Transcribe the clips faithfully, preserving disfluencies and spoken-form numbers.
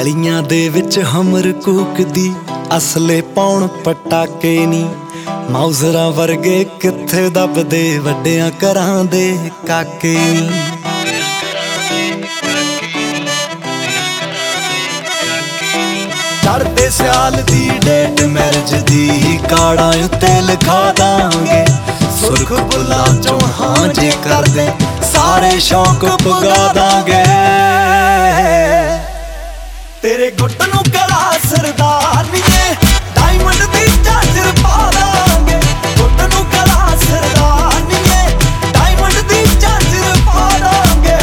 ਗਲੀਆਂ ਦੇ ਵਿੱਚ ਹਮਰ ਕੂਕਦੀ ਅਸਲੇ ਪਾਉਣ ਪਟਾਕੇ ਨੀ ਮਾਊਜ਼ਰਾਂ ਵਰਗੇ ਕਿੱਥੇ ਦੱਬਦੇ ਵੱਡਿਆਂ ਘਰਾਂ ਦੇ ਕਾਕੇ ਨੀ ਚੜ੍ਹਦੇ ਸਿਆਲ ਦੀ ਡੇਟ ਮੈਰਿਜ ਦੀ ਕਾਰਡਾਂ ਉੱਤੇ ਲਿਖਾ ਦਾਂਗੇ ਸੁਰਖ ਬੁੱਲਾਂ ਚੋਂ ਹਾਂ ਜੇ ਕਰਦੇ ਸਾਰੇ ਸ਼ੌਕ ਪੁਗਾ ਦਾਂਗੇ ਤੇਰੇ ਗੁੱਟ ਨੂੰ ਕਲਾ ਸਰਦਾਰਨੀਏ ਡਾਇਮੰਡ ਦੀ ਝਾਂਜਰ ਪਾ ਦਾਂਗੇ ਗੁੱਟ ਨੂੰ ਕਲਾ ਸਰਦਾਰਨੀਏ ਡਾਇਮੰਡ ਦੀ ਝਾਂਜਰ ਪਾ ਦਾਂਗੇ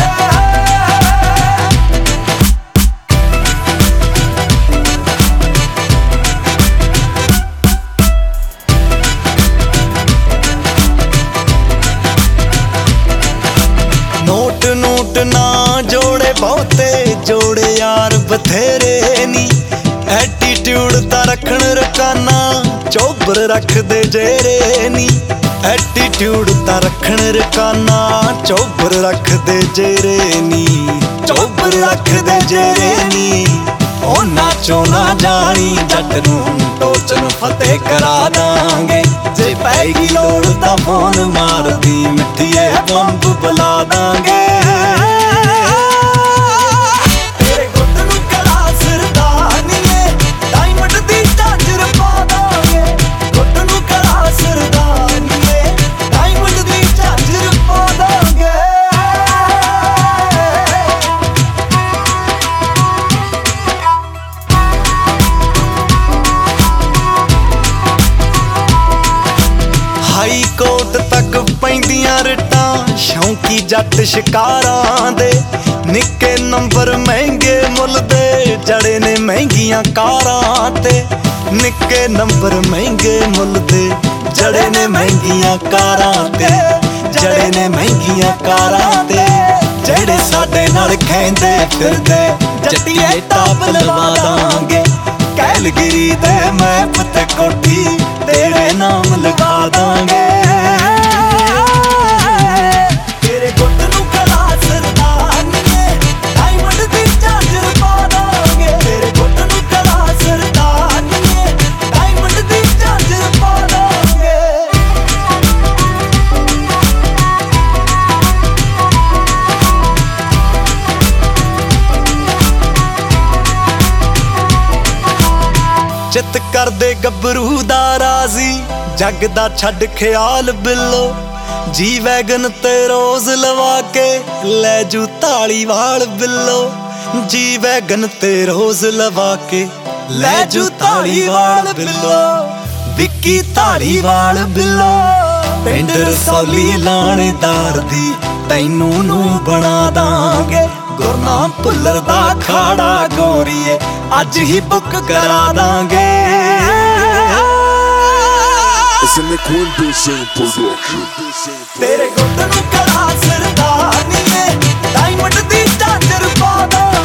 ਨੋਟ ਨੋਟ ਨਾ ਜੋੜੇ ਬਹੁਤੇ ਜੋੜੇ ਯਾਰ ਬਥੇਰੇ ਨੀ ਐਟੀਟਿਊਡ ਤਾਂ ਰੱਖਣ ਰਕਾਨਾ ਚੋਬਰ ਰੱਖਦੇ ਜੇਰੇ ਨੀ ਐਟੀਟਿਊਡ ਤਾਂ ਰੱਖਣ ਰਕਾਨਾ ਚੋਬਰ ਰੱਖਦੇ ਜੇਰੇ ਨੀ ਚੋਬਰ ਰੱਖਦੇ ਜੇਰੇ ਨੀ ਉਹਨਾਂ ਚੋਂ ਨਾ ਜਾਣੀ ਜੱਟ ਨੂੰ ਟੋਚਨ ਫਤਿਹ ਕਰਾ ਦਾਂਗੇ ਜੇ ਪੈਗੀ ਲੋੜ ਤਾਂ ਫੋਨ ਮਾਰਦੀ ਮਿੱਠੀਏ ਬੰਬ ਬੁਲਾ ਦਾਂਗੇ ਹਾਈ ਕੋਟ ਤੱਕ ਪੈਂਦੀਆਂ ਰਿਟਾਂ ਸ਼ੌਂਕੀ ਜੱਟ ਸ਼ਿਕਾਰਾਂ ਦੇ ਨਿੱਕੇ ਨੰਬਰ ਮਹਿੰਗੇ ਮੁੱਲ ਦੇ ਜੜੇ ਨੇ ਮਹਿੰਗੀਆਂ ਕਾਰਾਂ ਤੇ ਨਿੱਕੇ ਨੰਬਰ ਮਹਿੰਗੇ ਮੁੱਲ ਦੇ ਜੜੇ ਨੇ ਮਹਿੰਗੀਆਂ ਕਾਰਾਂ ਤੇ ਜੜੇ ਨੇ ਮਹਿੰਗੀਆਂ ਕਾਰਾਂ ਤੇ ਜਿਹੜੇ ਸਾਡੇ ਨਾਲ ਖੈਂਦੇ ਫਿਰਦੇ ਜੱਟੀਏ ਟਾਪ ਲਵਾ ਦਾਂਗੇ ਕੈਲਗਰੀ ਦੇ ਮੈਪ ਤੇ ਕੋਠੀ ਤੇਰੇ ਨਾਮ ਲਗਾ ਦਾਂਗੇ ਤੇਰੇ ਗੁੱਟ ਨੂੰ ਕਲਾ ਸਰਦਾਰਨੀਏ ਡਾਇਮੰਡ ਦੀ ਝਾਂਜਰ ਪਾ ਦਾਂਗੇ ਤੇਰੇ ਗੁੱਟ ਨੂੰ ਕਲਾ ਸਰਦਾਰਨੀਏ ਡਾਇਮੰਡ ਦੀ ਝਾਂਜਰ ਪਾ ਦਾਂਗੇ ਚਿੱਤ ਕਰਦੇ ਗੱਭਰੂ ਦਾ ਰਾਜ਼ੀ ਜੱਗ ਦਾ ਛੱਡ ਖਿਆਲ ਬਿੱਲੋ ਜੀ ਵੈਗਨ ਤੇ ਰੋਜ਼ ਲਵਾ ਕੇ ਲੈ ਜੂ ਧਾਲੀਵਾਲ ਬਿੱਲੋ ਜੀ ਵੈਗਨ ਤੇ ਰੋਜ਼ ਲਵਾ ਕੇ ਲੈ ਜੂ ਧਾਲੀਵਾਲ ਬਿੱਲੋ ਵਿੱਕੀ ਧਾਲੀਵਾਲ ਬਿੱਲੋ ਪਿੰਡ ਰਸੌਲੀ ਲਾਣੇਦਾਰ ਦੀ ਤੈਨੂੰ ਨੂੰ ਬਣਾ ਦਾਂਗੇ ਗੁਰਨਾਮ ਭੁੱਲਰ ਦਾ ਖਾੜਾ ਗੋਰੀਏ ਅੱਜ ਹੀ ਬੁੱਕ ਕਰਾ ਦਾਂਗੇ ਤੇਰੇ ਗੁੱਟ ਨੂੰ ਕਲਾ ਸਰਦਾਰਨੀਏ ਡਾਇਮੰਡ ਦੀ ਝਾਂਜਰ ਪਾ ਦਾਂਗੇ